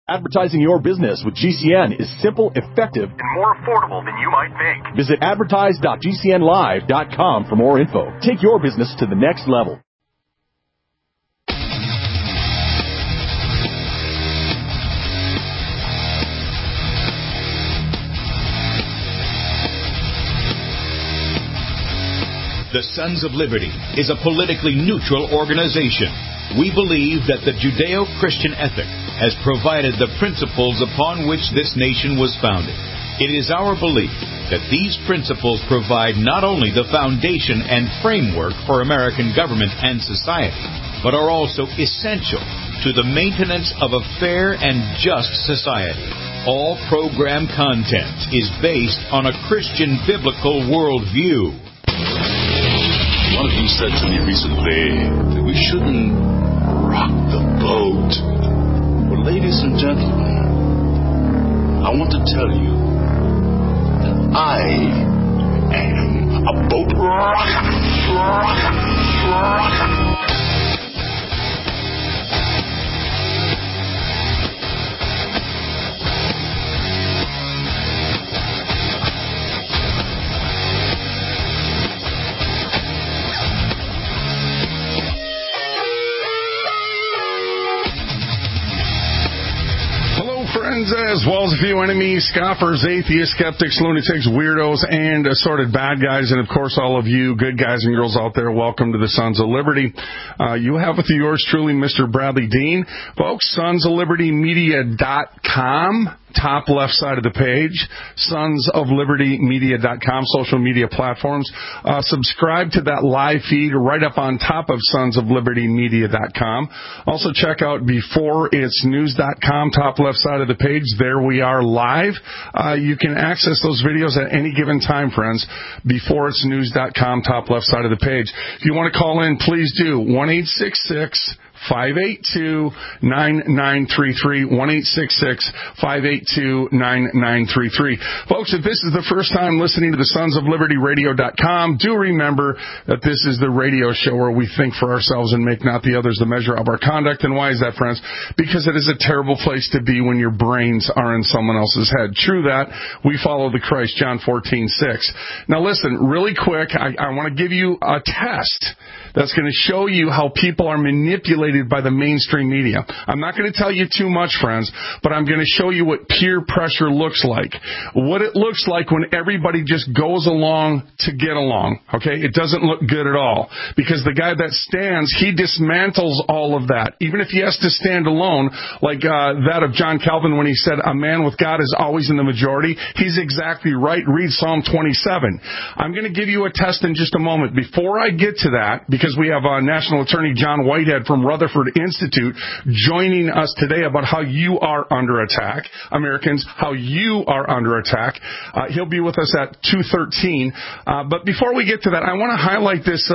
Advertising your business with GCN is simple, effective, and more affordable than you might think. Visit advertise.gcnlive.com for more info. Take your business to the next level. The Sons of Liberty is a politically neutral organization. We believe that the Judeo-Christian ethic has provided the principles upon which this nation was founded. It is our belief that these principles provide not only the foundation and framework for American government and society, but are also essential to the maintenance of a fair and just society. All program content is based on a Christian biblical worldview. One of you said to me recently that we shouldn't rock the boat. Well, ladies and gentlemen, I want to tell you that I am a boat rocker. As well as a few enemies, scoffers, atheists, skeptics, lunatics, weirdos, and assorted bad guys. And, of course, all of you good guys and girls out there, welcome to the Sons of Liberty. You have with yours truly, Mr. Bradley Dean. Folks, sonsoflibertymedia.com. Top left side of the page, sonsoflibertymedia.com, social media platforms. Subscribe to that live feed right up on top of sonsoflibertymedia.com. Also check out beforeitsnews.com, top left side of the page. There we are live. You can access those videos at any given time, friends. Beforeitsnews.com, top left side of the page. If you want to call in, please do. 1-866-582-9933, 1-866-582-9933. Folks, if this is the first time listening to the sonsoflibertyradio.com, do remember that this is the radio show where we think for ourselves and make not the others the measure of our conduct. And why is that, friends? Because it is a terrible place to be when your brains are in someone else's head. True that. We follow the Christ, John 14:6. Now listen, really quick, I want to give you a test that's going to show you how people are manipulated by the mainstream media. I'm not going to tell you too much, friends, but I'm going to show you what peer pressure looks like. What it looks like when everybody just goes along to get along, okay? It doesn't look good at all, because the guy that stands, he dismantles all of that. Even if he has to stand alone, like that of John Calvin when he said, a man with God is always in the majority. He's exactly right. Read Psalm 27. I'm going to give you a test in just a moment. Before I get to that, because we have National Attorney John Whitehead from Rutherford Institute joining us today about how you are under attack. Americans, how you are under attack. He'll be with us at 2:13. But before we get to that, I want to highlight this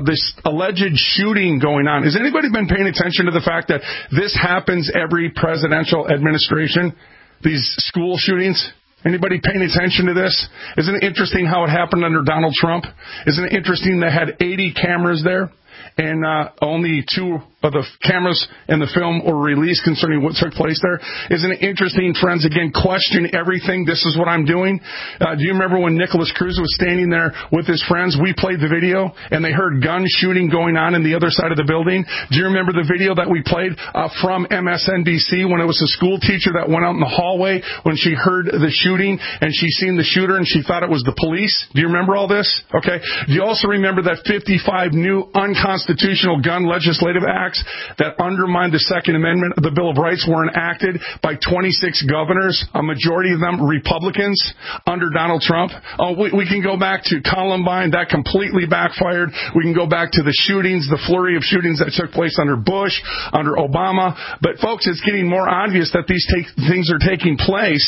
alleged shooting going on. Has anybody been paying attention to the fact that this happens every presidential administration? These school shootings? Anybody paying attention to this? Isn't it interesting how it happened under Donald Trump? Isn't it interesting they had 80 cameras there and only 2 of the cameras in the film were released concerning what took place there? Isn't it interesting, friends? Again, question everything. This is what I'm doing. Do you remember when Nicholas Cruz was standing there with his friends? We played the video, and they heard gun shooting going on in the other side of the building. Do you remember the video that we played from MSNBC when it was a school teacher that went out in the hallway when she heard the shooting and she seen the shooter and she thought it was the police? Do you remember all this? Okay. Do you also remember that 55 new unconstitutional gun legislative acts that undermined the Second Amendment of the Bill of Rights were enacted by 26 governors, a majority of them Republicans, under Donald Trump? Oh, we can go back to Columbine. That completely backfired. We can go back to the shootings, the flurry of shootings that took place under Bush, under Obama. But, folks, it's getting more obvious that these things are taking place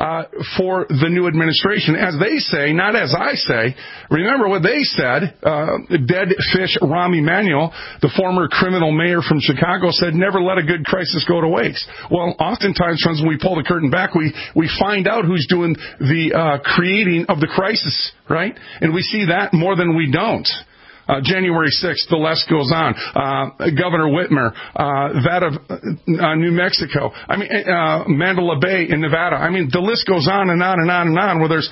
for the new administration. As they say, not as I say. Remember what they said. Dead fish Rahm Emanuel, the former criminal mayor from Chicago, said, never let a good crisis go to waste. Well, oftentimes, friends, when we pull the curtain back, we find out who's doing the creating of the crisis, right? And we see that more than we don't. January 6th, the list goes on. Governor Whitmer, that of New Mexico. I mean, Mandela Bay in Nevada. I mean, the list goes on and on and on and on, where there's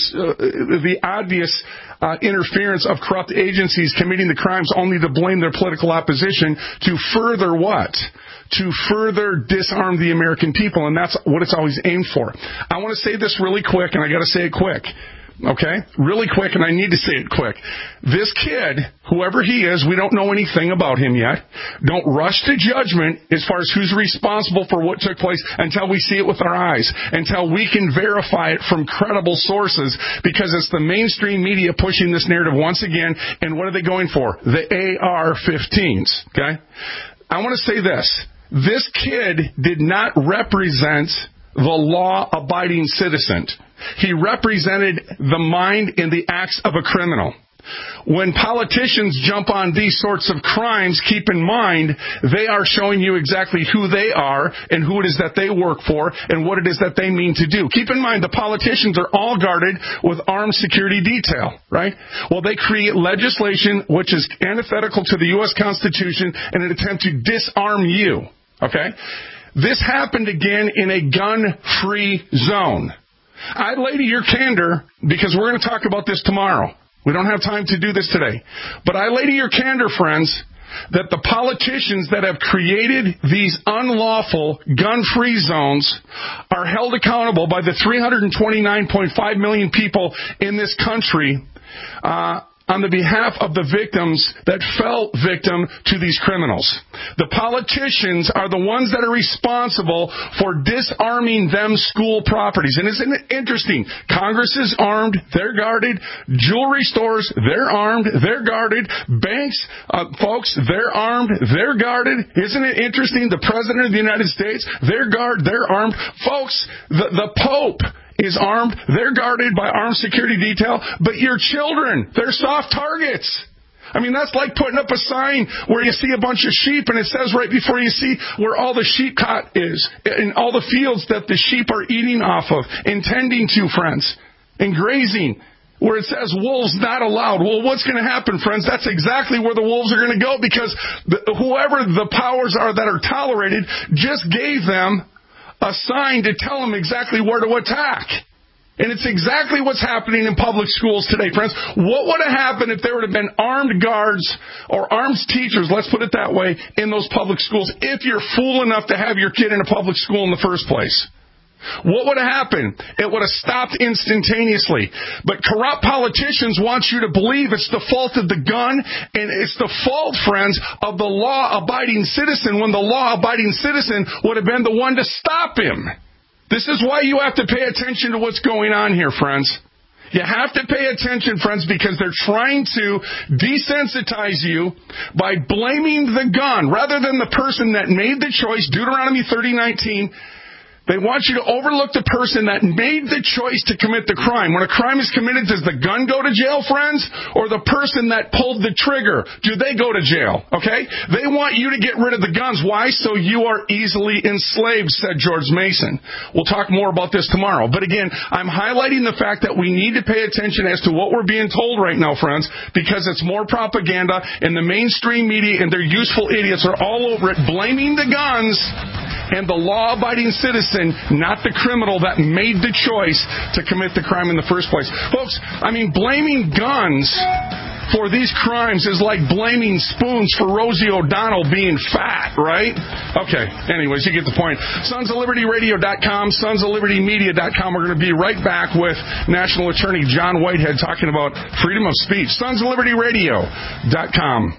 the obvious interference of corrupt agencies committing the crimes only to blame their political opposition to further what? To further disarm the American people, and that's what it's always aimed for. I want to say this really quick, and I got to say it quick. Okay? Really quick, and I need to say it quick. This kid, whoever he is, we don't know anything about him yet. Don't rush to judgment as far as who's responsible for what took place until we see it with our eyes, until we can verify it from credible sources, because it's the mainstream media pushing this narrative once again, and what are they going for? The AR-15s. Okay? I want to say this. This kid did not represent the law-abiding citizen. He represented the mind and the acts of a criminal. When politicians jump on these sorts of crimes, keep in mind, they are showing you exactly who they are and who it is that they work for and what it is that they mean to do. Keep in mind, the politicians are all guarded with armed security detail, right? Well, they create legislation which is antithetical to the U.S. Constitution in an attempt to disarm you, okay? This happened again in a gun-free zone. I lay to your candor, because we're going to talk about this tomorrow. We don't have time to do this today. But I lay to your candor, friends, that the politicians that have created these unlawful gun-free zones are held accountable by the 329.5 million people in this country on the behalf of the victims that fell victim to these criminals. The politicians are the ones that are responsible for disarming them school properties. And isn't it interesting? Congress is armed, they're guarded. Jewelry stores, they're armed, they're guarded. Banks, folks, they're armed, they're guarded. Isn't it interesting? The President of the United States, they're armed. Folks, the Pope is armed. They're guarded by armed security detail. But your children, they're soft targets. I mean, that's like putting up a sign where you see a bunch of sheep and it says right before you see where all the sheep cot is and all the fields that the sheep are eating off of, intending to, friends, and grazing, where it says wolves not allowed. Well, what's going to happen, friends? That's exactly where the wolves are going to go, because whoever the powers are that are tolerated just gave them a sign to tell them exactly where to attack. And it's exactly what's happening in public schools today, friends. What would have happened if there would have been armed guards or armed teachers, let's put it that way, in those public schools, if you're fool enough to have your kid in a public school in the first place? What would have happened? It would have stopped instantaneously. But corrupt politicians want you to believe it's the fault of the gun, and it's the fault, friends, of the law-abiding citizen, when the law-abiding citizen would have been the one to stop him. This is why you have to pay attention to what's going on here, friends. You have to pay attention, friends, because they're trying to desensitize you by blaming the gun rather than the person that made the choice. Deuteronomy 30:19. They want you to overlook the person that made the choice to commit the crime. When a crime is committed, does the gun go to jail, friends? Or the person that pulled the trigger, do they go to jail? Okay? They want you to get rid of the guns. Why? So you are easily enslaved, said George Mason. We'll talk more about this tomorrow. But again, I'm highlighting the fact that we need to pay attention as to what we're being told right now, friends, because it's more propaganda, and the mainstream media and their useful idiots are all over it, blaming the guns and the law-abiding citizen, not the criminal that made the choice to commit the crime in the first place. Folks, I mean, blaming guns for these crimes is like blaming spoons for Rosie O'Donnell being fat, right? Okay, anyways, you get the point. SonsOfLibertyRadio.com, SonsOfLibertyMedia.com. We're going to be right back with National Attorney John Whitehead talking about freedom of speech. SonsOfLibertyRadio.com.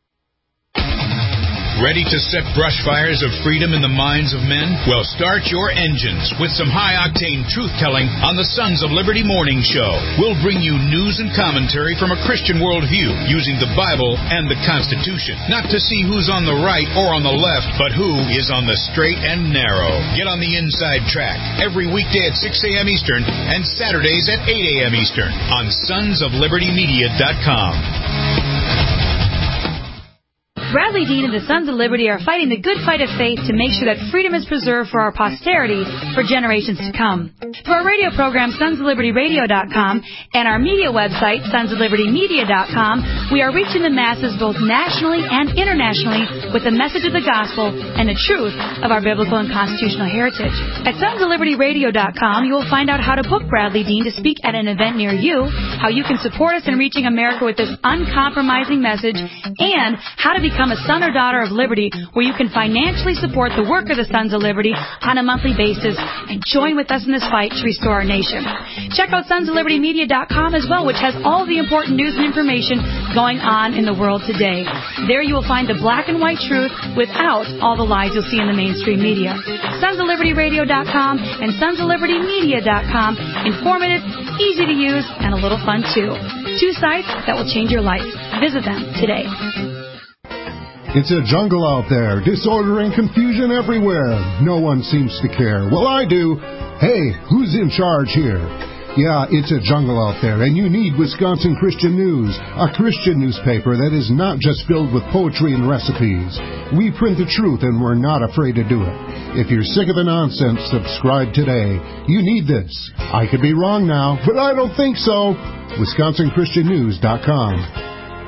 Ready to set brush fires of freedom in the minds of men? Well, start your engines with some high-octane truth-telling on the Sons of Liberty Morning Show. We'll bring you news and commentary from a Christian worldview using the Bible and the Constitution. Not to see who's on the right or on the left, but who is on the straight and narrow. Get on the inside track every weekday at 6 a.m. Eastern and Saturdays at 8 a.m. Eastern on SonsOfLibertyMedia.com. Bradley Dean and the Sons of Liberty are fighting the good fight of faith to make sure that freedom is preserved for our posterity for generations to come. Through our radio program, sonsoflibertyradio.com, and our media website, sonsoflibertymedia.com, we are reaching the masses both nationally and internationally with the message of the gospel and the truth of our biblical and constitutional heritage. At sonsoflibertyradio.com, you will find out how to book Bradley Dean to speak at an event near you, how you can support us in reaching America with this uncompromising message, and how to become a son or daughter of liberty, where you can financially support the work of the Sons of Liberty on a monthly basis and join with us in this fight to restore our nation. Check out sonsoflibertymedia.com as well, which has all the important news and information going on in the world today. There you will find the black and white truth without all the lies you'll see in the mainstream media. sonsoflibertyradio.com and sonsoflibertymedia.com. Informative, easy to use, and a little fun too. 2 sites that will change your life. Visit them today. It's a jungle out there, disorder and confusion everywhere. No one seems to care. Well, I do. Hey, who's in charge here? Yeah, it's a jungle out there, and you need Wisconsin Christian News, a Christian newspaper that is not just filled with poetry and recipes. We print the truth, and we're not afraid to do it. If you're sick of the nonsense, subscribe today. You need this. I could be wrong now, but I don't think so. WisconsinChristianNews.com.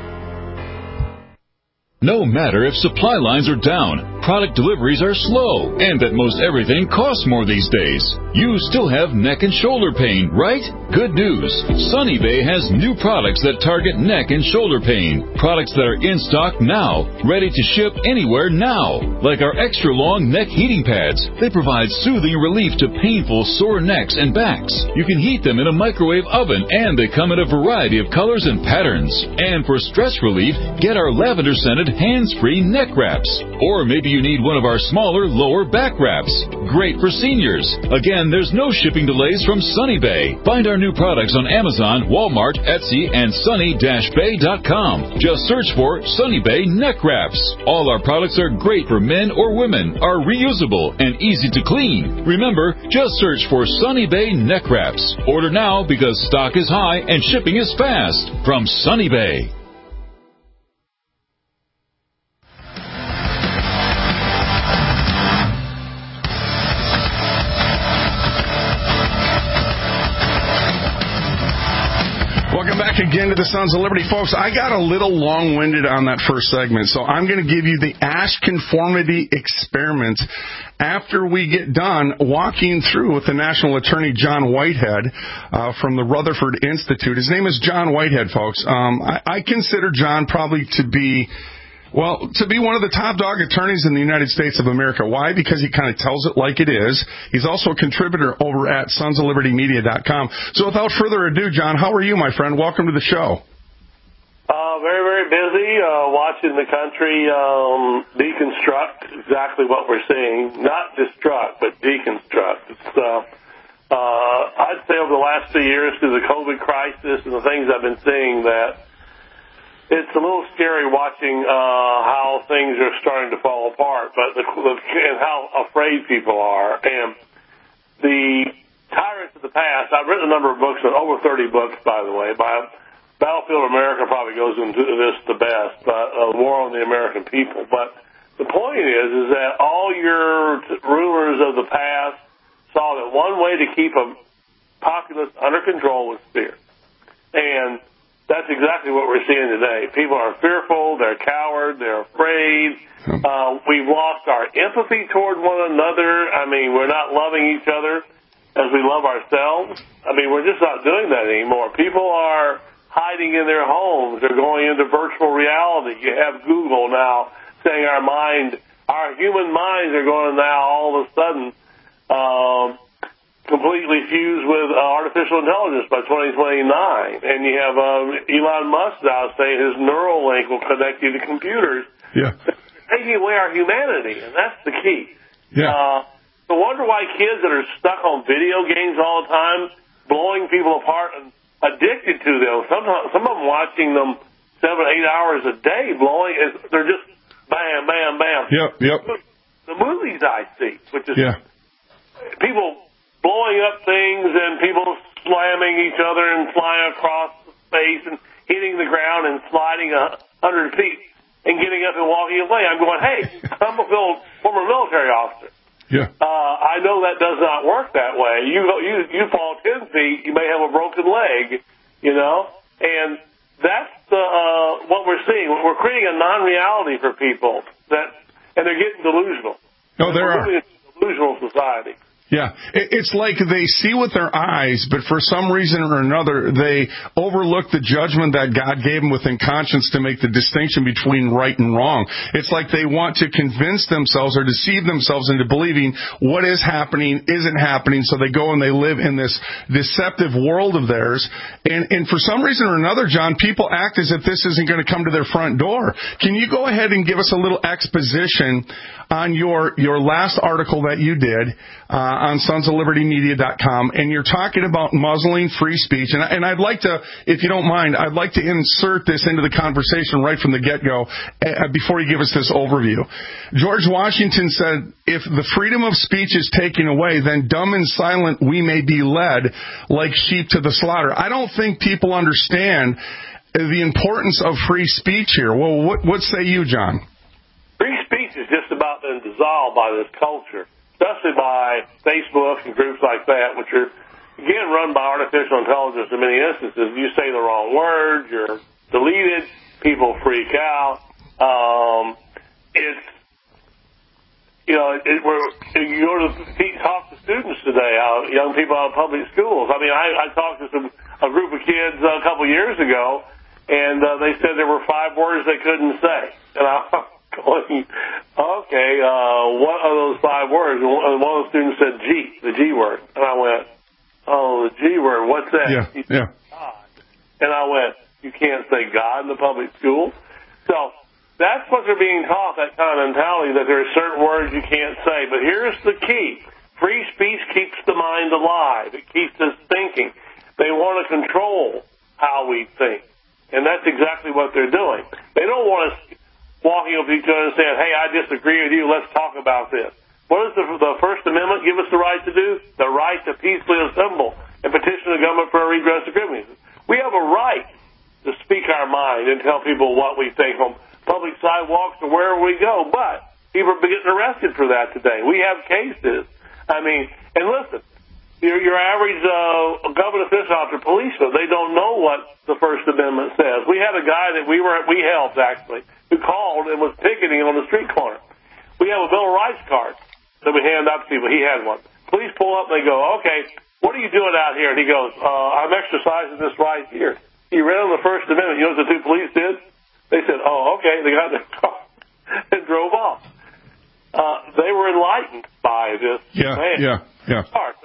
No matter if supply lines are down, product deliveries are slow, and that most everything costs more these days, you still have neck and shoulder pain, right? Good news. Sunny Bay has new products that target neck and shoulder pain. Products that are in stock now, ready to ship anywhere now. Like our extra long neck heating pads. They provide soothing relief to painful sore necks and backs. You can heat them in a microwave oven, and they come in a variety of colors and patterns. And for stress relief, get our lavender-scented hands-free neck wraps. Or maybe you need one of our smaller lower back wraps. Great for seniors. Again, there's no shipping delays from Sunny Bay. Find our new products on Amazon, Walmart, Etsy, and sunny-bay.com. Just search for Sunny Bay neck wraps. All our products are great for men or women, are reusable, and easy to clean. Remember, just search for Sunny Bay neck wraps. Order now because stock is high and shipping is fast. From Sunny Bay. Welcome back again to the Sons of Liberty. Folks, I got a little long-winded on that first segment, so I'm going to give you the Ash Conformity Experiment after we get done walking through with the National Attorney John Whitehead from the Rutherford Institute. His name is John Whitehead, folks. I consider John probably to be one of the top dog attorneys in the United States of America. Why? Because he kind of tells it like it is. He's also a contributor over at sonsoflibertymedia.com. So without further ado, John, how are you, my friend? Welcome to the show. Very, very busy watching the country deconstruct exactly what we're seeing. Not destruct, but deconstruct. It's, I'd say over the last 2 years through the COVID crisis and the things I've been seeing that it's a little scary watching how things are starting to fall apart, but and how afraid people are. And the tyrants of the past, I've written a number of books, over 30 books, by the way. Battlefield America probably goes into this the best, but War on the American People. But the point is that all your rulers of the past saw that one way to keep a populace under control was fear. And that's exactly what we're seeing today. People are fearful, they're coward, they're afraid. We've lost our empathy toward one another. I mean, we're not loving each other as we love ourselves. I mean, we're just not doing that anymore. People are hiding in their homes. They're going into virtual reality. You have Google now saying our human minds are going to now all of a sudden completely fused with artificial intelligence by 2029. And you have Elon Musk now saying his Neuralink will connect you to computers. Yeah. Taking away our humanity, and that's the key. Yeah. I wonder why kids that are stuck on video games all the time, blowing people apart and addicted to them, some of them watching them 7-8 hours a day, they're just bam, bam, bam. Yep. The movies I see, which is people blowing up things and people slamming each other and flying across space and hitting the ground and sliding 100 feet. and getting up and walking away. I'm going, hey, I'm a former military officer. Yeah. I know that does not work that way. You fall 10 feet, you may have a broken leg, you know, and that's what we're seeing. We're creating a non-reality for people and they're getting delusional. No, there are. We're moving into a delusional society. Yeah, it's like they see with their eyes, but for some reason or another, they overlook the judgment that God gave them within conscience to make the distinction between right and wrong. It's like they want to convince themselves or deceive themselves into believing what is happening isn't happening, so they go and they live in this deceptive world of theirs. And for some reason or another, John, people act as if this isn't going to come to their front door. Can you go ahead and give us a little exposition on your last article that you did on sonsoflibertymedia.com, and you're talking about muzzling free speech. And I'd like to, if you don't mind, I'd like to insert this into the conversation right from the get-go before you give us this overview. George Washington said, if the freedom of speech is taken away, then dumb and silent we may be led like sheep to the slaughter. I don't think people understand the importance of free speech here. Well, what say you, John? Free speech is just about been dissolved by this culture, especially by Facebook and groups like that, which are, again, run by artificial intelligence in many instances. You say the wrong word, you're deleted, people freak out. You go to talk to students today, young people out of public schools. I mean, I talked to a group of kids a couple years ago, and they said there were 5 words they couldn't say. And I'm going, okay, what are those 5 words? And one of the students said the G word. And I went, oh, the G word, what's that? Yeah. God. And I went, you can't say God in the public schools? So that's what they're being taught, that kind of mentality, that there are certain words you can't say. But here's the key. Free speech keeps the mind alive. It keeps us thinking. They want to control how we think. And that's exactly what they're doing. They don't want us walking up to each other and saying, hey, I disagree with you, let's talk about this. What does the First Amendment give us the right to do? The right to peacefully assemble and petition the government for a redress of grievances. We have a right to speak our mind and tell people what we think on public sidewalks or wherever we go, but people are getting arrested for that today. We have cases. I mean, and listen, your average government official or policeman, they don't know what the First Amendment says. We had a guy that we helped, actually, who called and was picketing on the street corner. We have a Bill of Rights card that we hand out to people. He had one. Police pull up and they go, okay, what are you doing out here? And he goes, I'm exercising this right here. He read on the First Amendment. You know what the 2 police did? They said, oh, okay. They got in their car and drove off. They were enlightened by this man. Yeah.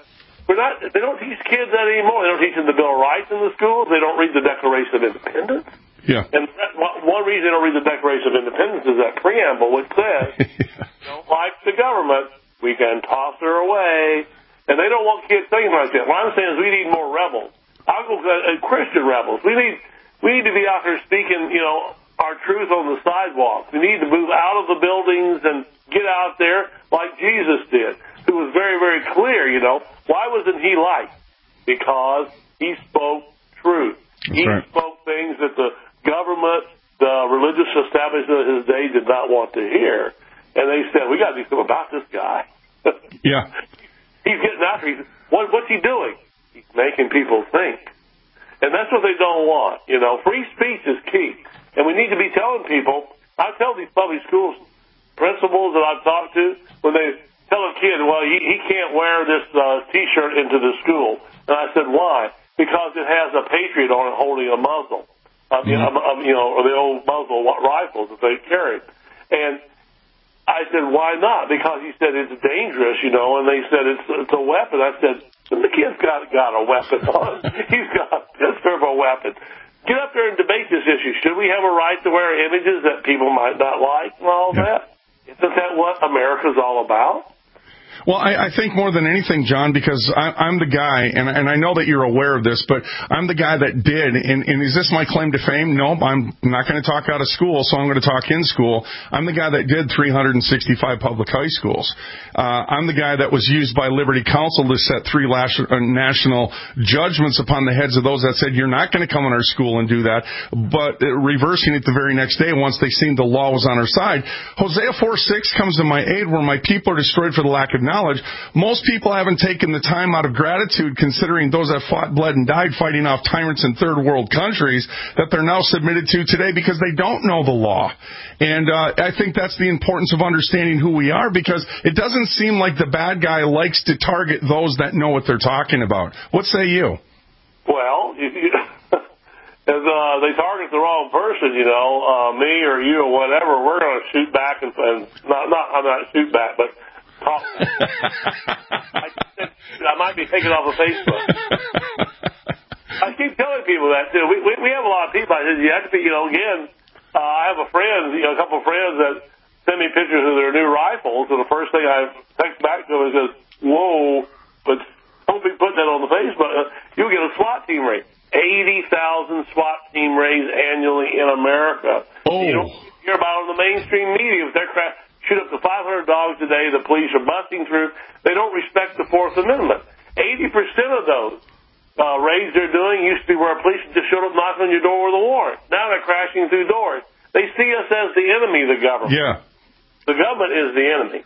They don't teach kids that anymore. They don't teach them the Bill of Rights in the schools. They don't read the Declaration of Independence. Yeah. And one reason they don't read the Declaration of Independence is that preamble, which says, don't like the government, we can toss her away. And they don't want kids thinking like that. What I'm saying is we need more rebels. I'll go Christian rebels. We need to be out there speaking, our truth on the sidewalks. We need to move out of the buildings and get out there like Jesus did, who was very, very clear, Why wasn't he liked? Because he spoke truth. That's he right. spoke things that the government, the religious establishment of his day did not want to hear. And they said, we got to do something about this guy. Yeah. He's getting after you. What's he doing? He's making people think. And that's what they don't want. Free speech is key. And we need to be telling people, I tell these public schools principals that I've talked to, when they tell a kid, well, he can't wear this T-shirt into the school. And I said, why? Because it has a patriot on it holding a muzzle. Or the old muzzle rifles that they carried. And I said, why not? Because he said it's dangerous, and they said it's a weapon. I said, the kid's got a weapon on. He's got this sort of a weapon. Get up there and debate this issue. Should we have a right to wear images that people might not like and all that? Isn't that what America's all about? Well, I think more than anything, John, because I'm the guy, and I know that you're aware of this, but I'm the guy that did, and is this my claim to fame? No, I'm not going to talk out of school, so I'm going to talk in school. I'm the guy that did 365 public high schools. I'm the guy that was used by Liberty Counsel to set 3 national judgments upon the heads of those that said, you're not going to come in our school and do that, but reversing it the very next day once they seen the law was on our side. Hosea 4:6 comes to my aid, where my people are destroyed for the lack of knowledge. Most people haven't taken the time out of gratitude, considering those that fought, bled, and died fighting off tyrants in third world countries that they're now submitted to today because they don't know the law. And I think that's the importance of understanding who we are, because it doesn't seem like the bad guy likes to target those that know what they're talking about. What say you? Well, if they target the wrong person, me or you or whatever, we're going to shoot back and not shoot back, but talk. I might be taken off of Facebook. I keep telling people that too. We have a lot of people. I said, you have to be, again, I have a friend, a couple of friends that send me pictures of their new rifles, and the first thing I text back to them is, whoa, but don't be putting that on the Facebook. You'll get a SWAT team raid. 80,000 SWAT team raids annually in America. Oh. You don't hear about it on the mainstream media. If they're shoot up to 500 dogs a day, the police are busting through. They don't respect the Fourth Amendment. 80% of those raids they're doing used to be where police just showed up knocking on your door with a warrant. Now they're crashing through doors. They see us as the enemy, the government. Yeah. The government is the enemy.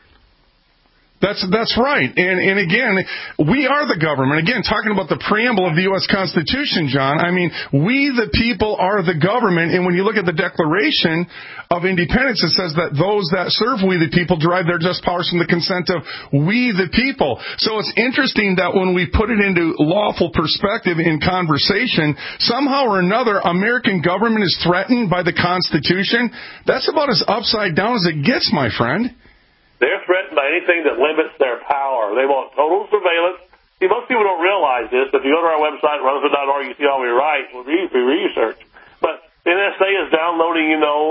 That's right. And again, we are the government. Again, talking about the preamble of the U.S. Constitution, John, I mean, we the people are the government. And when you look at the Declaration of Independence, it says that those that serve we the people derive their just powers from the consent of we the people. So it's interesting that when we put it into lawful perspective in conversation, somehow or another, American government is threatened by the Constitution. That's about as upside down as it gets, my friend. They're threatened by anything that limits their power. They want total surveillance. See, most people don't realize this. If you go to our website, rutherford.org, you see all we write. We research. But the NSA is downloading,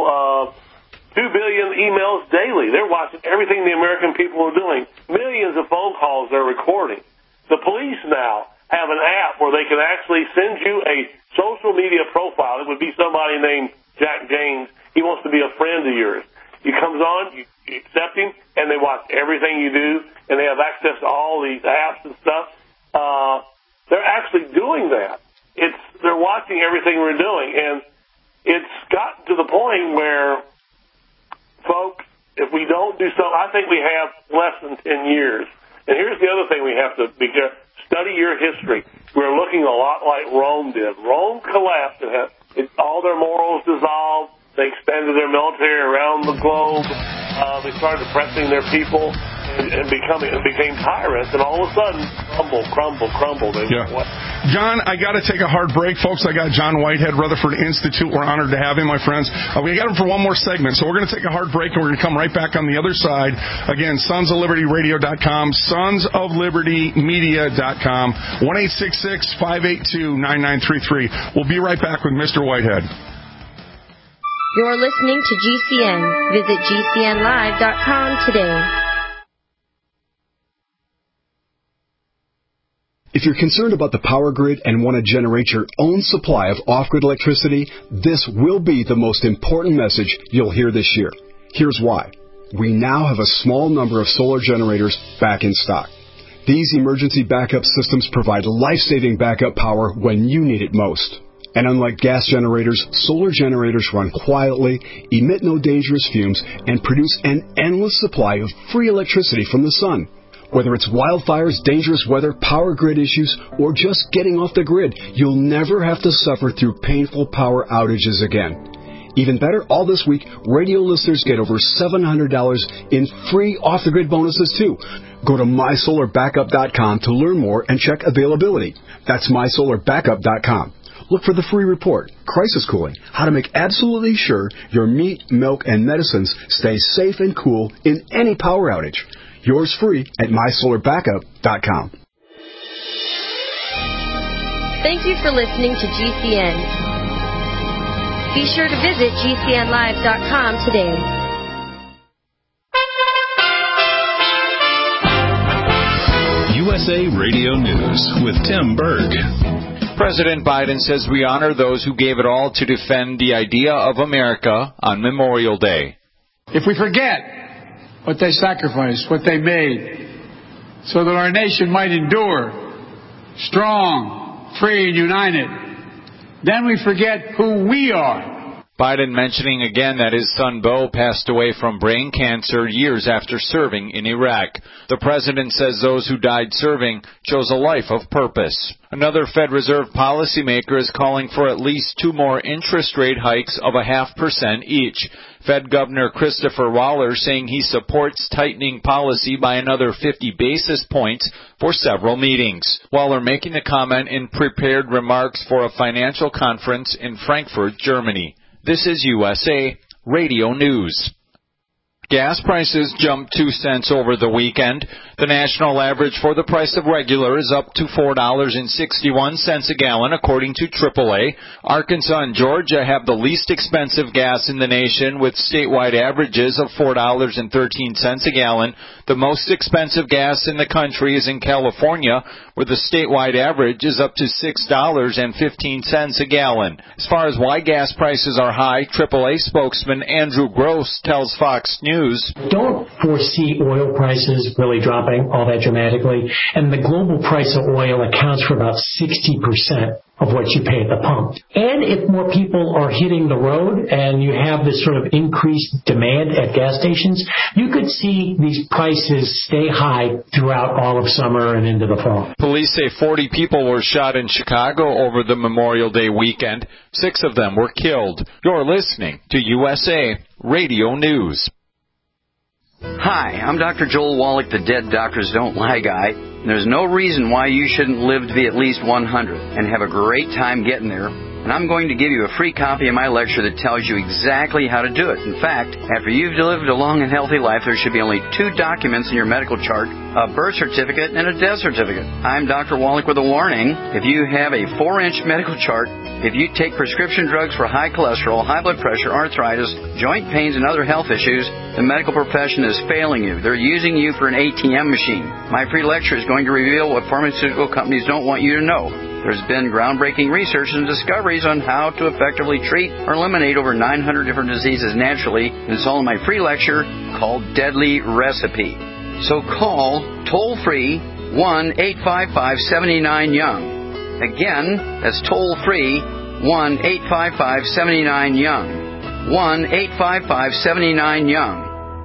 2 billion emails daily. They're watching everything the American people are doing. Millions of phone calls they're recording. The police now have an app where they can actually send you a social media profile. It would be somebody named Jack James. He wants to be a friend of yours. He comes on, you accept him, and they watch everything you do, and they have access to all these apps and stuff. They're actually doing that. They're watching everything we're doing, and it's gotten to the point where, folks, if we don't do something, I think we have less than 10 years. And here's the other thing we have to be careful. Study your history. We're looking a lot like Rome did. Rome collapsed. All their morals dissolved. They expanded their military around the globe. They started oppressing their people and became tyrants. And all of a sudden, crumble. John, I got to take a hard break, folks. I got John Whitehead, Rutherford Institute. We're honored to have him, my friends. We got him for one more segment, so we're going to take a hard break, and we're going to come right back on the other side. Again, sonsoflibertyradio.com, sonsoflibertymedia.com, 1-866-582-9933. We'll be right back with Mr. Whitehead. You're listening to GCN. Visit GCNlive.com today. If you're concerned about the power grid and want to generate your own supply of off-grid electricity, this will be the most important message you'll hear this year. Here's why. We now have a small number of solar generators back in stock. These emergency backup systems provide life-saving backup power when you need it most. And unlike gas generators, solar generators run quietly, emit no dangerous fumes, and produce an endless supply of free electricity from the sun. Whether it's wildfires, dangerous weather, power grid issues, or just getting off the grid, you'll never have to suffer through painful power outages again. Even better, all this week, radio listeners get over $700 in free off-the-grid bonuses, too. Go to mysolarbackup.com to learn more and check availability. That's mysolarbackup.com. Look for the free report, Crisis Cooling, how to make absolutely sure your meat, milk, and medicines stay safe and cool in any power outage. Yours free at mysolarbackup.com. Thank you for listening to GCN. Be sure to visit GCNlive.com today. USA Radio News with Tim Berg. President Biden says we honor those who gave it all to defend the idea of America on Memorial Day. If we forget what they sacrificed, what they made, so that our nation might endure, strong, free, and united, then we forget who we are. Biden mentioning again that his son Beau passed away from brain cancer years after serving in Iraq. The president says those who died serving chose a life of purpose. Another Fed Reserve policymaker is calling for at least 2 more interest rate hikes of 0.5% each. Fed Governor Christopher Waller saying he supports tightening policy by another 50 basis points for several meetings. Waller making the comment in prepared remarks for a financial conference in Frankfurt, Germany. This is USA Radio News. Gas prices jumped 2 cents over the weekend. The national average for the price of regular is up to $4.61 a gallon, according to AAA. Arkansas and Georgia have the least expensive gas in the nation, with statewide averages of $4.13 a gallon. The most expensive gas in the country is in California, where the statewide average is up to $6.15 a gallon. As far as why gas prices are high, AAA spokesman Andrew Gross tells Fox News, don't foresee oil prices really dropping all that dramatically, and the global price of oil accounts for about 60% of what you pay at the pump. And if more people are hitting the road and you have this sort of increased demand at gas stations, you could see these prices stay high throughout all of summer and into the fall. Police say 40 people were shot in Chicago over the Memorial Day weekend. 6 of them were killed. You're listening to USA Radio News. Hi, I'm Dr. Joel Wallach, the Dead Doctors Don't Lie guy. There's no reason why you shouldn't live to be at least 100 and have a great time getting there. And I'm going to give you a free copy of my lecture that tells you exactly how to do it. In fact, after you've lived a long and healthy life, there should be only 2 documents in your medical chart, a birth certificate and a death certificate. I'm Dr. Wallach with a warning. If you have a 4-inch medical chart, if you take prescription drugs for high cholesterol, high blood pressure, arthritis, joint pains, and other health issues, the medical profession is failing you. They're using you for an ATM machine. My free lecture is going to reveal what pharmaceutical companies don't want you to know. There's been groundbreaking research and discoveries on how to effectively treat or eliminate over 900 different diseases naturally, and it's all in my free lecture called Deadly Recipe. So call toll-free 1-855-79-YOUNG. Again, that's toll-free 1-855-79-YOUNG. 1-855-79-YOUNG.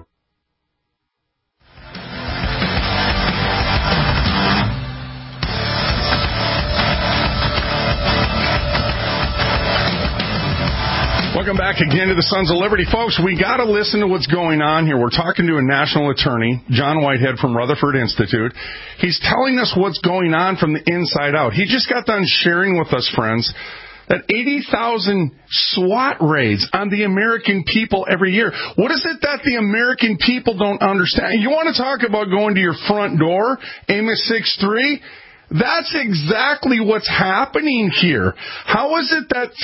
Welcome back again to the Sons of Liberty. Folks, we got to listen to what's going on here. We're talking to a national attorney, John Whitehead from Rutherford Institute. He's telling us what's going on from the inside out. He just got done sharing with us, friends, that 80,000 SWAT raids on the American people every year. What is it that the American people don't understand? You want to talk about going to your front door, Amos 6:3? That's exactly what's happening here. How is it that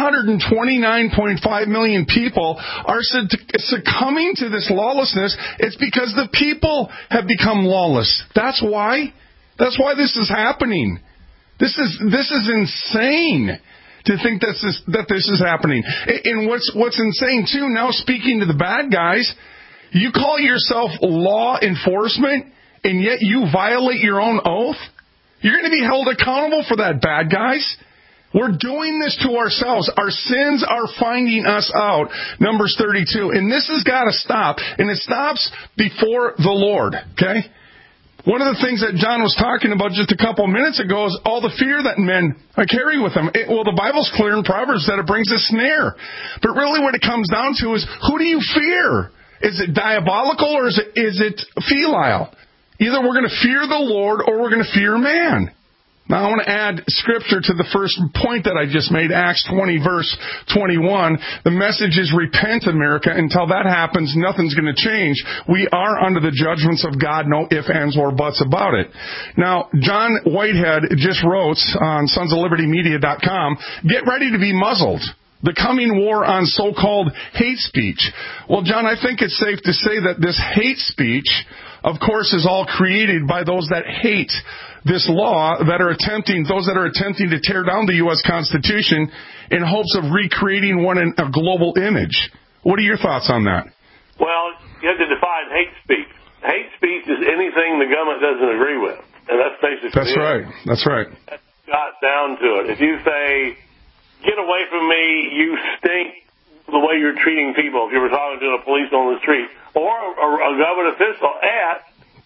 329.5 million people are succumbing to this lawlessness? It's because the people have become lawless. That's why. That's why this is happening. This is insane to think that this is happening. And what's insane too, now speaking to the bad guys, you call yourself law enforcement and yet you violate your own oath? You're going to be held accountable for that, bad guys. We're doing this to ourselves. Our sins are finding us out. Numbers 32. And this has got to stop. And it stops before the Lord, okay? One of the things that John was talking about just a couple of minutes ago is all the fear that men carry with them. Well, the Bible's clear in Proverbs that it brings a snare. But really what it comes down to is, who do you fear? Is it diabolical or is it filial? Either we're going to fear the Lord or we're going to fear man. Now, I want to add scripture to the first point that I just made, Acts 20, verse 21. The message is repent, America. Until that happens, nothing's going to change. We are under the judgments of God, no ifs, ands, or buts about it. Now, John Whitehead just wrote on sonsoflibertymedia.com, get ready to be muzzled. The coming war on so-called hate speech. Well, John, I think it's safe to say that this hate speech of course, is all created by those that hate this law, those that are attempting to tear down the U.S. Constitution in hopes of recreating one in a global image. What are your thoughts on that? Well, you have to define hate speech. Hate speech is anything the government doesn't agree with, and that's basically That's right. That's right. That's got down to it. If you say, "Get away from me, you stink," the way you're treating people, if you were talking to a police on the street, or a government official at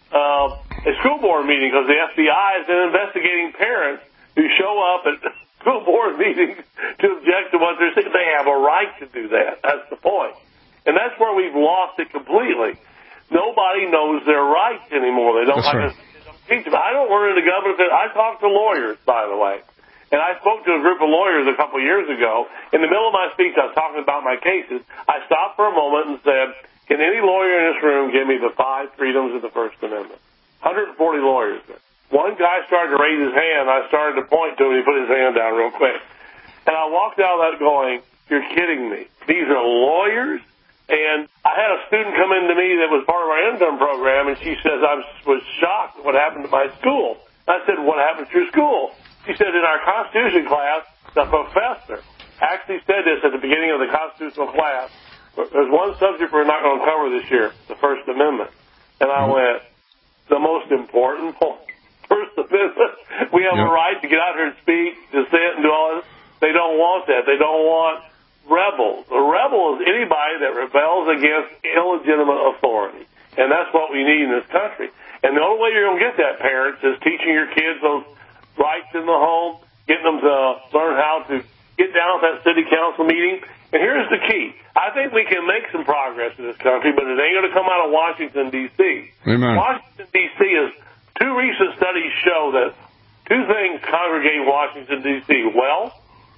a school board meeting, because the FBI has been investigating parents who show up at school board meetings to object to what they're saying. They have a right to do that. That's the point. And that's where we've lost it completely. Nobody knows their rights anymore. They don't have to teach them. I don't run into government. I talk to lawyers, by the way. And I spoke to a group of lawyers a couple of years ago. In the middle of my speech, I was talking about my cases. I stopped for a moment and said, "Can any lawyer in this room give me the 5 freedoms of the First Amendment?" 140 lawyers there. One guy started to raise his hand. I started to point to him. He put his hand down real quick. And I walked out of that going, "You're kidding me. These are lawyers?" And I had a student come in to me that was part of our intern program, and she says, "I was shocked at what happened to my school." I said, "What happened to your school?" She said, "In our Constitution class, the professor actually said this at the beginning of the constitutional class. There's one subject we're not going to cover this year, the First Amendment." And I went, "The most important point, First Amendment. We have a right to get out here and speak, dissent, and do all this." They don't want that. They don't want rebels. A rebel is anybody that rebels against illegitimate authority. And that's what we need in this country. And the only way you're going to get that, parents, is teaching your kids those rights in the home, getting them to learn how to get down at that city council meeting. And here's the key. I think we can make some progress in this country, but it ain't going to come out of Washington, D.C. Amen. Washington, D.C. is, 2 recent studies show that 2 things congregate in Washington, D.C. Wealth,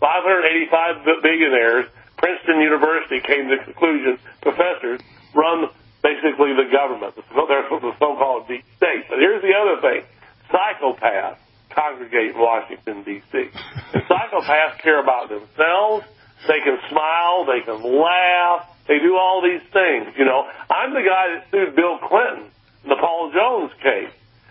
585 billionaires. Princeton University came to the conclusion professors run basically the government. They're the so-called deep state. But here's the other thing. Psychopaths congregate in Washington, D.C. And psychopaths care about themselves. They can smile. They can laugh. They do all these things. You know, I'm the guy that sued Bill Clinton in the Paul Jones case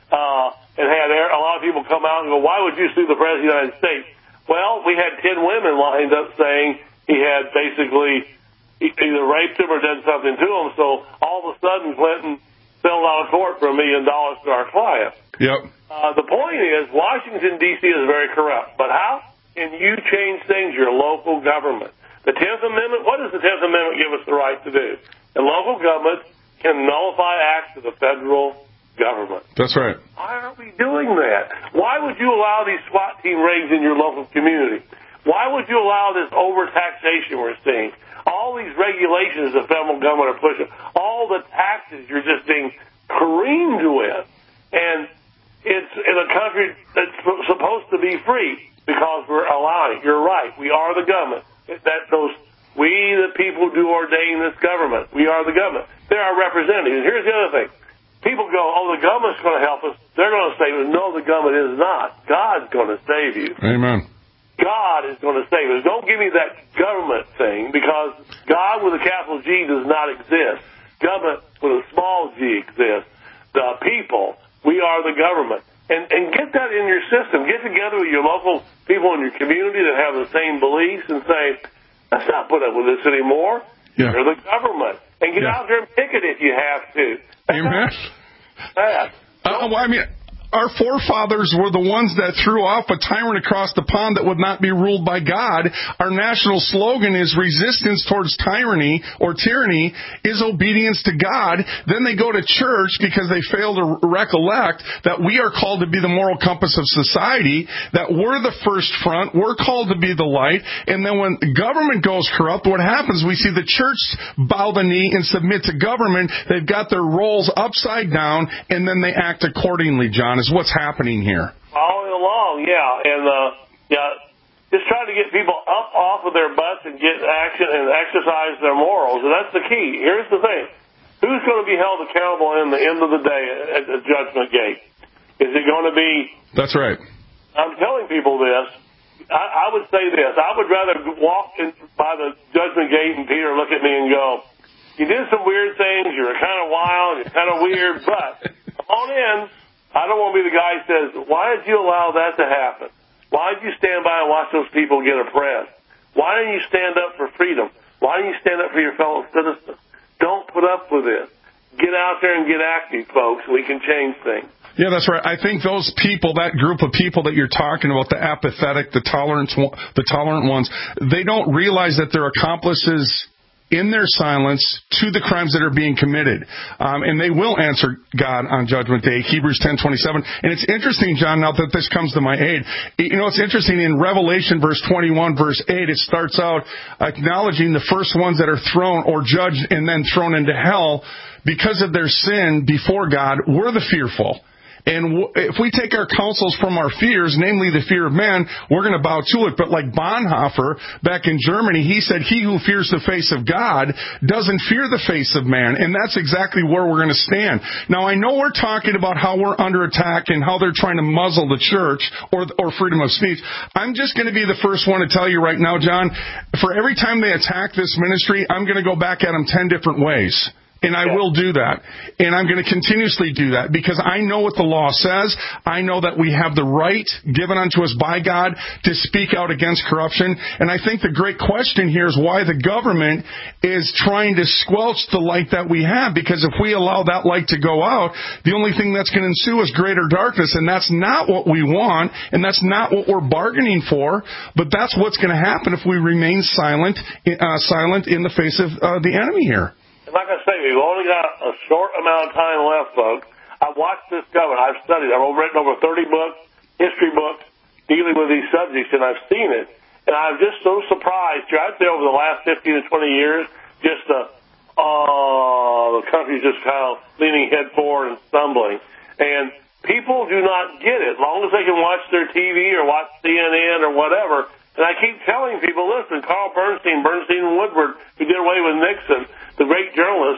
and had a lot of people come out and go, "Why would you sue the President of the United States?" Well, we had 10 women lined up saying he had basically either raped him or done something to him. So all of a sudden, Clinton settled out of court for $1 million to our client. Yep. The point is, Washington, D.C. is very corrupt. But how can you change things? Your local government. The 10th Amendment, what does the 10th Amendment give us the right to do? And local governments can nullify acts of the federal government. That's right. Why aren't we doing that? Why would you allow these SWAT team raids in your local community? Why would you allow this overtaxation we're seeing? All these regulations the federal government are pushing, all the taxes you're just being careened with, and it's in a country that's supposed to be free because we're allowing it. You're right. We are the government. We, the people, do ordain this government. We are the government. They're our representatives. And here's the other thing. People go, "Oh, the government's going to help us. They're going to save us." No, the government is not. God's going to save you. Amen. God is going to save us. Don't give me that government thing, because God with a capital G does not exist. Government with a small g exists. The people, we are the government. And get that in your system. Get together with your local people in your community that have the same beliefs and say, "Let's not put up with this anymore. Yeah. You're the government." And get out there and picket if you have to. Amen. I mean, our forefathers were the ones that threw off a tyrant across the pond that would not be ruled by God. Our national slogan is resistance towards tyranny or tyranny is obedience to God. Then they go to church because they fail to recollect that we are called to be the moral compass of society, that we're the first front, we're called to be the light. And then when government goes corrupt, what happens? We see the church bow the knee and submit to government. They've got their roles upside down, and then they act accordingly, John. Is what's happening here. All along, yeah. And just trying to get people up off of their butts and get action and exercise their morals. And that's the key. Here's the thing. Who's going to be held accountable in the end of the day at the judgment gate? Is it going to be... That's right. I'm telling people this. I would say this. I would rather walk by the judgment gate and Peter look at me and go, you did some weird things. You were kind of wild. You're kind of weird. But come on in. I don't want to be the guy who says, why did you allow that to happen? Why did you stand by and watch those people get oppressed? Why didn't you stand up for freedom? Why didn't you stand up for your fellow citizens? Don't put up with this. Get out there and get active, folks. We can change things. Yeah, that's right. I think those people, that group of people that you're talking about, the apathetic, the tolerant ones, they don't realize that they're accomplices in their silence to the crimes that are being committed. And they will answer God on Judgment Day, Hebrews 10:27. And it's interesting, John, now that this comes to my aid. You know, it's interesting in Revelation verse 21, verse 8, it starts out acknowledging the first ones that are thrown or judged and then thrown into hell because of their sin before God were the fearful. And if we take our counsels from our fears, namely the fear of man, we're going to bow to it. But like Bonhoeffer back in Germany, he said, he who fears the face of God doesn't fear the face of man. And that's exactly where we're going to stand. Now, I know we're talking about how we're under attack and how they're trying to muzzle the church or freedom of speech. I'm just going to be the first one to tell you right now, John, for every time they attack this ministry, I'm going to go back at them 10 different ways. And I will do that. And I'm going to continuously do that because I know what the law says. I know that we have the right given unto us by God to speak out against corruption. And I think the great question here is why the government is trying to squelch the light that we have. Because if we allow that light to go out, the only thing that's going to ensue is greater darkness. And that's not what we want. And that's not what we're bargaining for. But that's what's going to happen if we remain silent in the face of the enemy here. Like I say, we've only got a short amount of time left, folks. I watched this government. I've studied. I've written over 30 books, history books, dealing with these subjects, and I've seen it. And I'm just so surprised. I'd say over the last 15 to 20 years, just the country's just kind of leaning head forward and stumbling. And people do not get it. As long as they can watch their TV or watch CNN or whatever. And I keep telling people, listen, Carl Bernstein and Woodward, who did away with Nixon, the great journalist,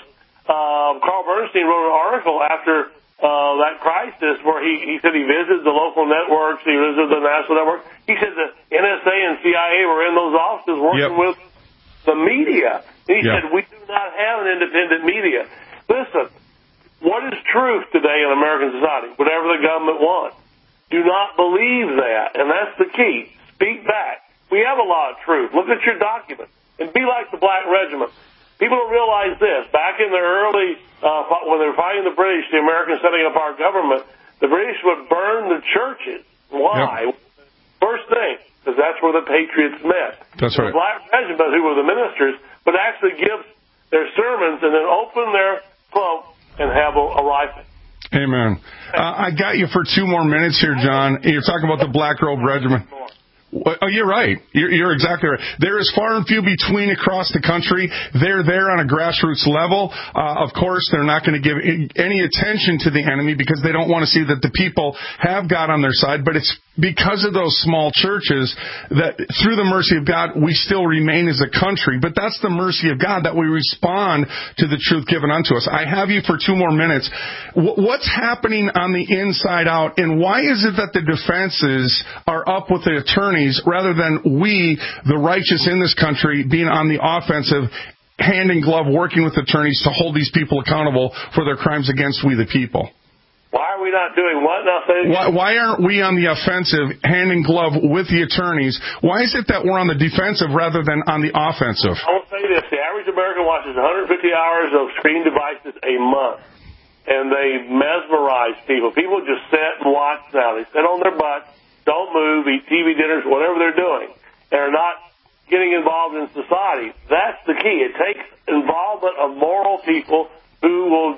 Carl Bernstein wrote an article after that crisis where he said he visited the local networks, he visited the national network. He said the NSA and CIA were in those offices working with the media. And he said, we do not have an independent media. Listen, what is truth today in American society? Whatever the government wants. Do not believe that, and that's the key. Speak back. We have a lot of truth. Look at your documents and be like the Black Regiment. People don't realize this. Back in the early, when they were fighting the British, the Americans setting up our government, the British would burn the churches. Why? Yep. First thing, because that's where the Patriots met. That's right. The Black Regiment, who were the ministers, would actually give their sermons and then open their cloak and have a rifle. Amen. I got you for 2 more minutes here, John. You're talking about the Black Robe Regiment. Oh, you're right. You're exactly right. There is far and few between across the country. They're there on a grassroots level. Of course, they're not going to give any attention to the enemy because they don't want to see that the people have God on their side. But it's because of those small churches that through the mercy of God, we still remain as a country. But that's the mercy of God, that we respond to the truth given unto us. I have you for 2 more minutes. What's happening on the inside out, and why is it that the defenses are up with the attorneys rather than we, the righteous in this country, being on the offensive, hand in glove, working with attorneys to hold these people accountable for their crimes against we the people? Why are we not doing what now? Why aren't we on the offensive, hand in glove with the attorneys? Why is it that we're on the defensive rather than on the offensive? I will say this. The average American watches 150 hours of screen devices a month, and they mesmerize people. People just sit and watch now. They sit on their butts, don't move, eat TV dinners, whatever they're doing, and are not getting involved in society. That's the key. It takes involvement of moral people who will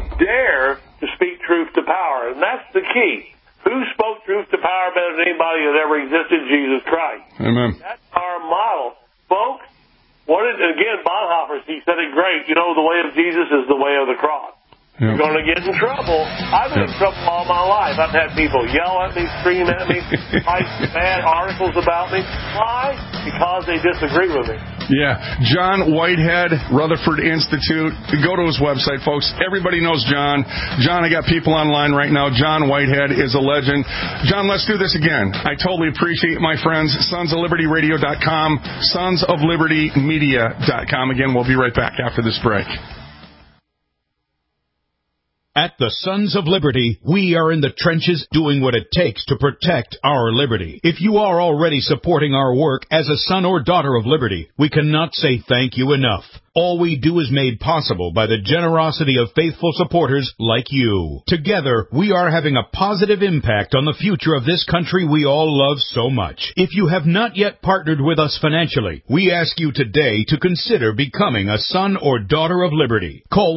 dare to speak truth to power. And that's the key. Who spoke truth to power better than anybody that ever existed? Jesus Christ. Amen. That's our model. Folks, again, Bonhoeffer, he said it great. You know, the way of Jesus is the way of the cross. You're going to get in trouble. I've been in trouble all my life. I've had people yell at me, scream at me, write bad articles about me. Why? Because they disagree with me. Yeah. John Whitehead, Rutherford Institute. Go to his website, folks. Everybody knows John. John, I got people online right now. John Whitehead is a legend. John, let's do this again. I totally appreciate it, my friends. SonsOfLibertyRadio.com, SonsOfLibertyMedia.com. Again, we'll be right back after this break. At the Sons of Liberty, we are in the trenches doing what it takes to protect our liberty. If you are already supporting our work as a son or daughter of liberty, we cannot say thank you enough. All we do is made possible by the generosity of faithful supporters like you. Together, we are having a positive impact on the future of this country we all love so much. If you have not yet partnered with us financially, we ask you today to consider becoming a son or daughter of liberty. Call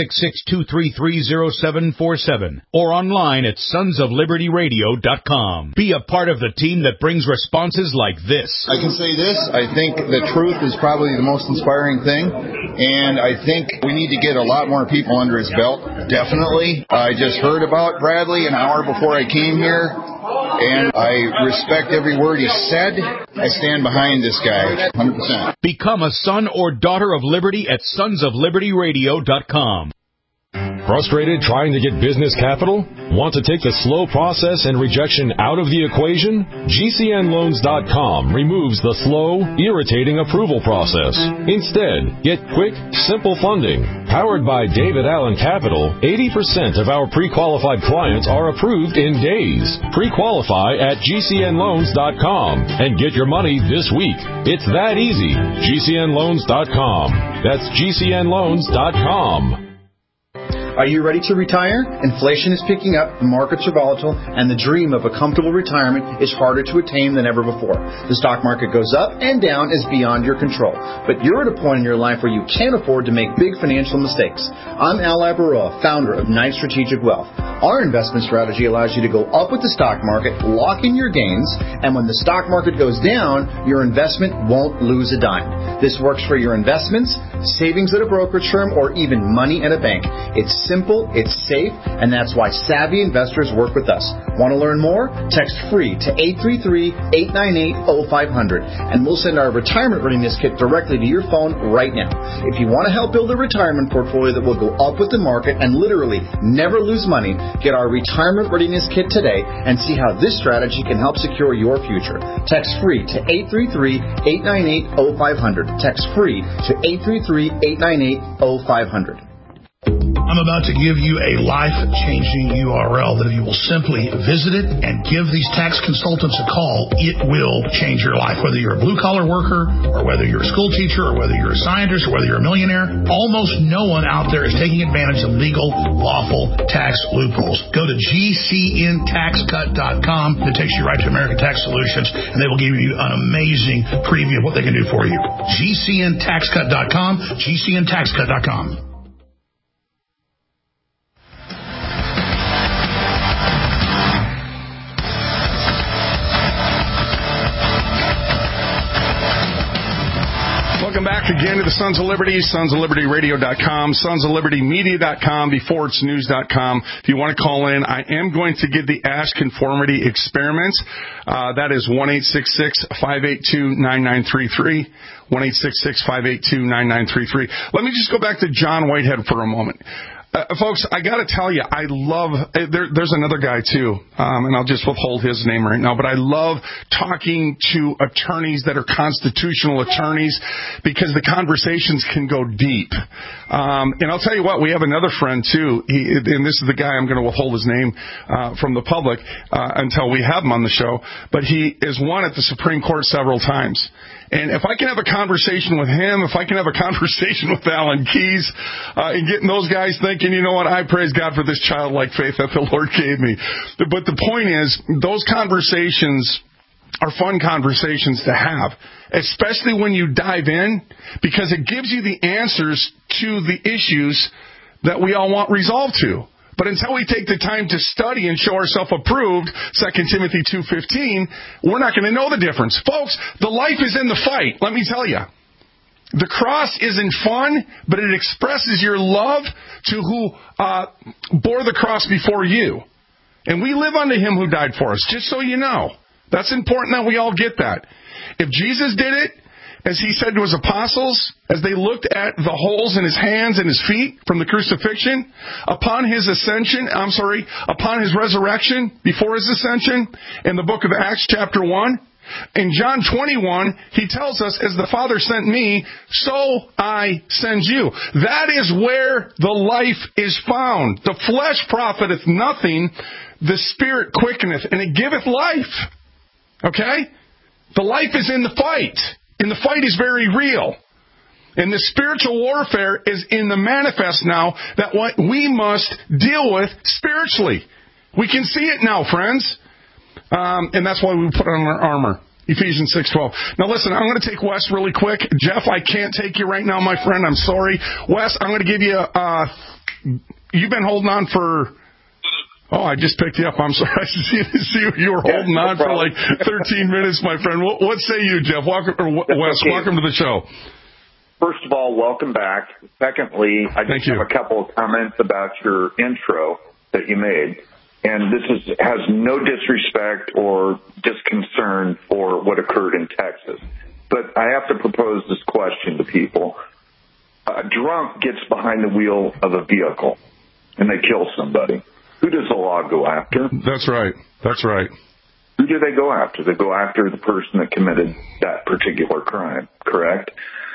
1-866-233-0747 or online at sonsoflibertyradio.com. Be a part of the team that brings responses like this. I can say this. I think the truth is probably the most inspiring thing. And I think we need to get a lot more people under his belt, definitely. I just heard about Bradley an hour before I came here, and I respect every word he said. I stand behind this guy, 100%. Become a son or daughter of liberty at sonsoflibertyradio.com. Frustrated trying to get business capital? Want to take the slow process and rejection out of the equation? GCNloans.com removes the slow, irritating approval process. Instead, get quick, simple funding. Powered by David Allen Capital, 80% of our pre-qualified clients are approved in days. Pre-qualify at GCNloans.com and get your money this week. It's that easy. GCNloans.com. That's GCNloans.com. Are you ready to retire? Inflation is picking up, the markets are volatile, and the dream of a comfortable retirement is harder to attain than ever before. The stock market goes up and down is beyond your control. But you're at a point in your life where you can't afford to make big financial mistakes. I'm Al Abaroa, founder of Knight Strategic Wealth. Our investment strategy allows you to go up with the stock market, lock in your gains, and when the stock market goes down, your investment won't lose a dime. This works for your investments, savings at a brokerage firm, or even money at a bank. It's simple, it's safe, and that's why savvy investors work with us. Want to learn more? Text FREE to 833-898-0500, and we'll send our retirement readiness kit directly to your phone right now. If you want to help build a retirement portfolio that will go up with the market and literally never lose money, get our retirement readiness kit today and see how this strategy can help secure your future. Text FREE to 833-898-0500. Text FREE to 833-898-0500. I'm about to give you a life-changing URL that if you will simply visit it and give these tax consultants a call, it will change your life. Whether you're a blue-collar worker or whether you're a school teacher or whether you're a scientist or whether you're a millionaire, almost no one out there is taking advantage of legal, lawful tax loopholes. Go to GCNTaxCut.com. It takes you right to American Tax Solutions, and they will give you an amazing preview of what they can do for you. GCNTaxCut.com, GCNTaxCut.com. Welcome back again to the Sons of Liberty, sonsoflibertyradio.com, sonsoflibertymedia.com, before it's news.com. If you want to call in, I am going to give the Ask Conformity experiment. That is 1-866-582-9933, 1-866-582-9933. Let me just go back to John Whitehead for a moment. Folks, I got to tell you, I love, there's another guy too, and I'll just withhold his name right now, but I love talking to attorneys that are constitutional attorneys because the conversations can go deep. And I'll tell you what, we have another friend too, and this is the guy, I'm going to withhold his name from the public until we have him on the show, but he is won at the Supreme Court several times. And if I can have a conversation with him, if I can have a conversation with Alan Keyes, and getting those guys thinking, you know what, I praise God for this childlike faith that the Lord gave me. But the point is, those conversations are fun conversations to have, especially when you dive in, because it gives you the answers to the issues that we all want resolved to. But until we take the time to study and show ourselves approved, 2 Timothy 2:15, we're not going to know the difference. Folks, the life is in the fight, let me tell you. The cross isn't fun, but it expresses your love to who bore the cross before you. And we live unto him who died for us, just so you know. That's important that we all get that. If Jesus did it, as he said to his apostles, as they looked at the holes in his hands and his feet from the crucifixion, upon his resurrection, before his ascension, in the book of Acts chapter 1, In John 21, he tells us, as the Father sent me, so I send you. That is where the life is found. The flesh profiteth nothing, the Spirit quickeneth, and it giveth life. Okay? The life is in the fight, and the fight is very real. And the spiritual warfare is in the manifest now that what we must deal with spiritually. We can see it now, friends. And that's why we put on our armor. Ephesians 6:12. Now listen, I'm going to take Wes really quick. Jeff, I can't take you right now, my friend. I'm sorry. Wes, I'm going to give you you've been holding on for... Oh, I just picked you up. I'm sorry. I see you were holding on for like 13 minutes, my friend. What say you, Jeff? Wes, welcome to the show. First of all, welcome back. Secondly, I just have a couple of comments about your intro that you made. And this has no disrespect or disconcern for what occurred in Texas. But I have to propose this question to people. A drunk gets behind the wheel of a vehicle and they kill somebody. Who does the law go after? That's right. That's right. Who do they go after? They go after the person that committed that particular crime, correct?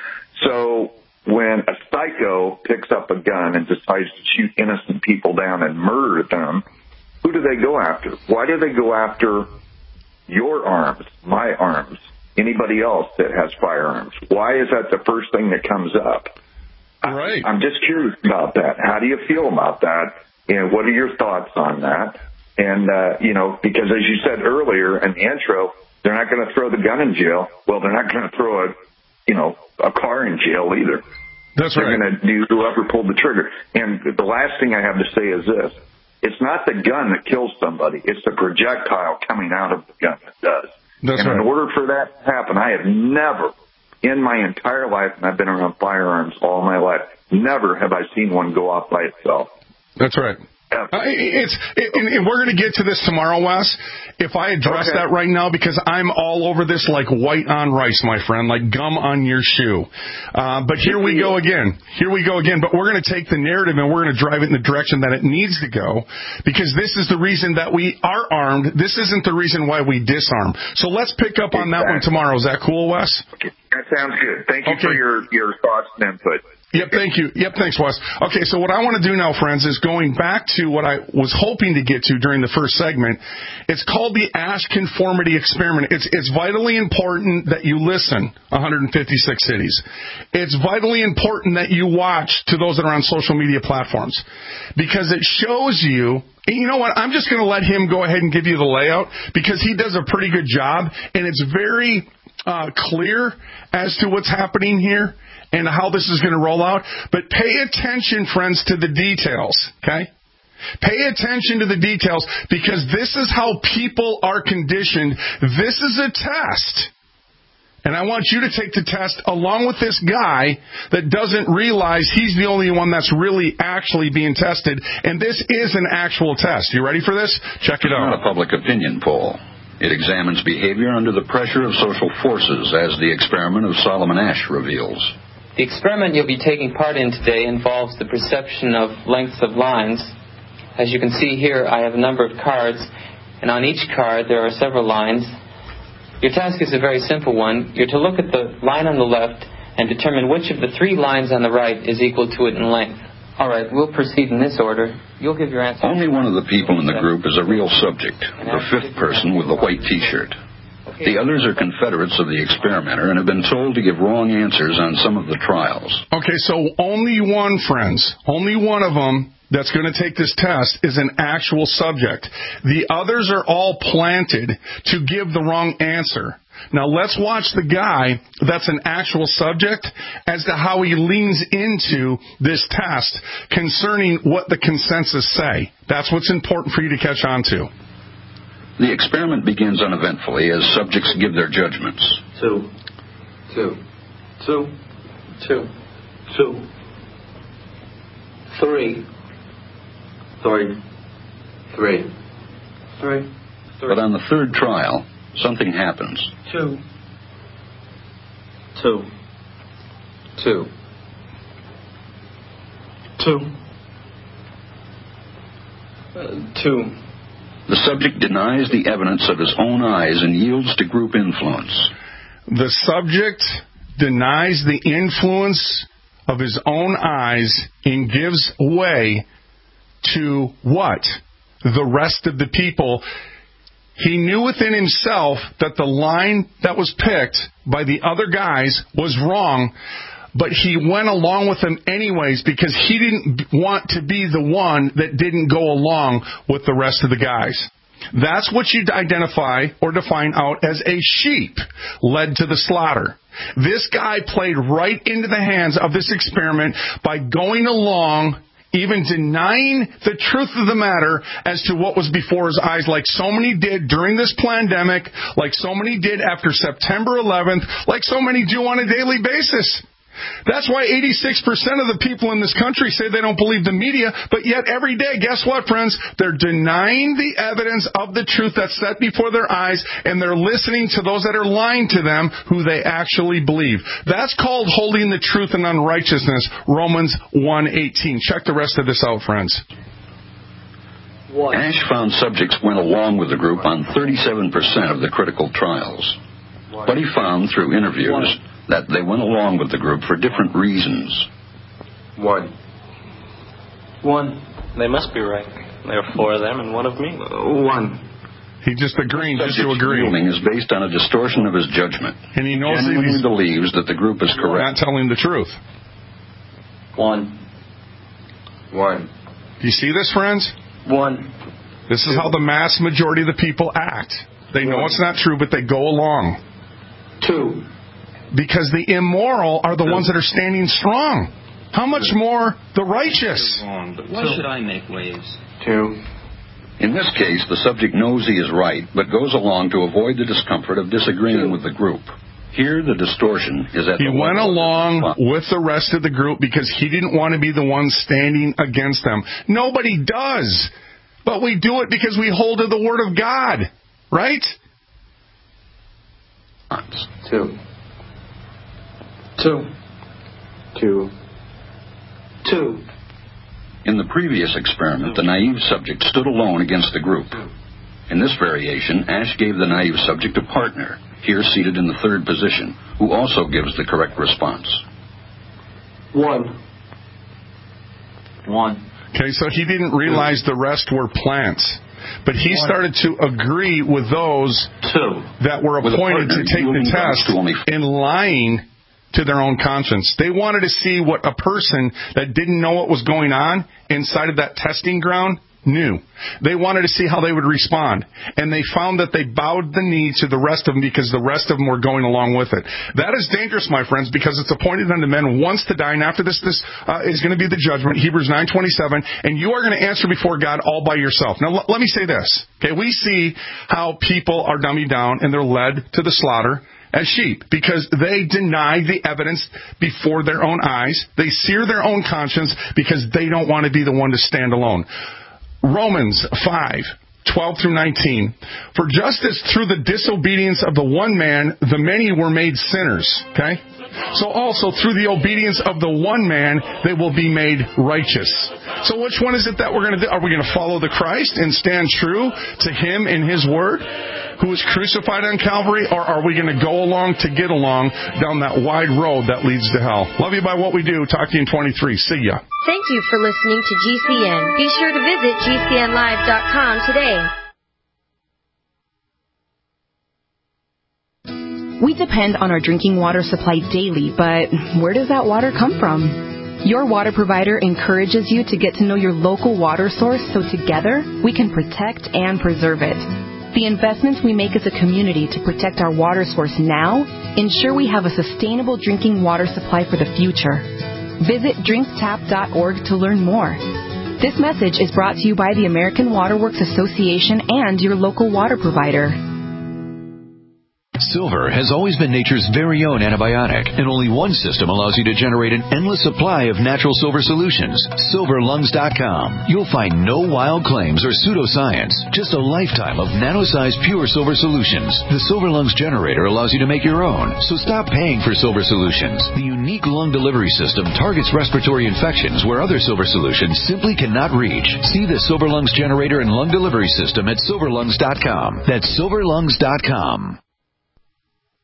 So when a psycho picks up a gun and decides to shoot innocent people down and murder them, who do they go after? Why do they go after your arms, my arms, anybody else that has firearms? Why is that the first thing that comes up? Right. I'm just curious about that. How do you feel about that? And what are your thoughts on that? And, because as you said earlier in the intro, they're not going to throw the gun in jail. Well, they're not going to throw a car in jail either. That's right. They're going to do whoever pulled the trigger. And the last thing I have to say is this. It's not the gun that kills somebody. It's the projectile coming out of the gun that does. That's right. In order for that to happen, I have never, in my entire life, and I've been around firearms all my life, never have I seen one go off by itself. That's right. And we're going to get to this tomorrow, Wes. If I address that right now, because I'm all over this like white on rice, my friend, like gum on your shoe. But here we go again. But we're going to take the narrative and we're going to drive it in the direction that it needs to go, because this is the reason that we are armed. This isn't the reason why we disarm. So let's pick up on that one tomorrow. Is that cool, Wes? Okay. That sounds good. Thank you for your thoughts and input. Yep, thank you. Yep, thanks, Wes. Okay, so what I want to do now, friends, is going back to what I was hoping to get to during the first segment. It's called the Ash Conformity Experiment. It's vitally important that you listen, 156 cities. It's vitally important that you watch to those that are on social media platforms, because it shows you. You know what? I'm just going to let him go ahead and give you the layout, because he does a pretty good job, and it's very clear as to what's happening here and how this is going to roll out. But pay attention, friends, to the details, okay? Pay attention to the details, because this is how people are conditioned. This is a test. And I want you to take the test along with this guy that doesn't realize he's the only one that's really actually being tested. And this is an actual test. You ready for this? Check it out. It's not a public opinion poll. It examines behavior under the pressure of social forces, as the experiment of Solomon Asch reveals. The experiment you'll be taking part in today involves the perception of lengths of lines. As you can see here, I have a number of cards, and on each card there are several lines. Your task is a very simple one. You're to look at the line on the left and determine which of the three lines on the right is equal to it in length. All right, we'll proceed in this order. You'll give your answer. Only one of the people in the group is a real subject, the fifth person with the white T-shirt. The others are confederates of the experimenter and have been told to give wrong answers on some of the trials. Okay, so only one, friends, only one of them that's going to take this test is an actual subject. The others are all planted to give the wrong answer. Now let's watch the guy that's an actual subject as to how he leans into this test concerning what the consensus say. That's what's important for you to catch on to. The experiment begins uneventfully as subjects give their judgments. 2. 2. 2. 2. 2. 3. 3. 3. 3. But on the third trial, something happens. 2. 2. 2. 2. 2. The subject denies the evidence of his own eyes and yields to group influence. The subject denies the influence of his own eyes and gives way to what? The rest of the people. He knew within himself that the line that was picked by the other guys was wrong, but he went along with them anyways because he didn't want to be the one that didn't go along with the rest of the guys. That's what you identify or define out as a sheep led to the slaughter. This guy played right into the hands of this experiment by going along, even denying the truth of the matter as to what was before his eyes, like so many did during this pandemic, like so many did after September 11th, like so many do on a daily basis. That's why 86% of the people in this country say they don't believe the media, but yet every day, guess what, friends? They're denying the evidence of the truth that's set before their eyes, and they're listening to those that are lying to them who they actually believe. That's called holding the truth in unrighteousness, Romans 1:18. Check the rest of this out, friends. Ash found subjects went along with the group on 37% of the critical trials. But he found through interviews that they went along with the group for different reasons. One. They must be right. There are 4 of them and 1 of me. One. He just agreed just to agree. Ruling is based on a distortion of his judgment. And he knows that he believes that the group is correct. Not telling the truth. One. Do you see this, friends? One. This is how the mass majority of the people act. They know it's not true, but they go along. 2. Because the immoral are the ones that are standing strong. How much more the righteous? Why should I make waves? 2. In this case, the subject knows he is right, but goes along to avoid the discomfort of disagreeing with the group. Here, the distortion is at he went along with the rest of the group because he didn't want to be the one standing against them. Nobody does. But we do it because we hold to the Word of God. Right? 2. In the previous experiment, the naive subject stood alone against the group. In this variation, Ash gave the naive subject a partner, here seated in the 3rd position, who also gives the correct response. 1. Okay, so he didn't realize the rest were plants. But he started to agree with those that were appointed to take the test in lying to their own conscience. They wanted to see what a person that didn't know what was going on inside of that testing ground knew. They wanted to see how they would respond. And they found that they bowed the knee to the rest of them because the rest of them were going along with it. That is dangerous, my friends, because it's appointed unto men once to die, and after this is going to be the judgment, Hebrews 9:27, and you are going to answer before God all by yourself. Now, let me say this. Okay, we see how people are dummied down and they're led to the slaughter as sheep because they deny the evidence before their own eyes. They sear their own conscience because they don't want to be the one to stand alone. Romans 5:12-19. For just as through the disobedience of the one man, the many were made sinners. Okay? So also through the obedience of the one man, they will be made righteous. So which one is it that we're going to do? Are we going to follow the Christ and stand true to Him and His Word, who was crucified on Calvary, or are we going to go along to get along down that wide road that leads to hell? Love you by what we do. Talk to you in 23. See ya. Thank you for listening to GCN. Be sure to visit GCNlive.com today. We depend on our drinking water supply daily, but where does that water come from? Your water provider encourages you to get to know your local water source so together we can protect and preserve it. The investments we make as a community to protect our water source now ensure we have a sustainable drinking water supply for the future. Visit drinktap.org to learn more. This message is brought to you by the American Water Works Association and your local water provider. Silver has always been nature's very own antibiotic, and only one system allows you to generate an endless supply of natural silver solutions. SilverLungs.com. You'll find no wild claims or pseudoscience, just a lifetime of nano-sized pure silver solutions. The Silver Lungs generator allows you to make your own, so stop paying for silver solutions. The unique lung delivery system targets respiratory infections where other silver solutions simply cannot reach. See the Silver Lungs generator and lung delivery system at SilverLungs.com. That's SilverLungs.com.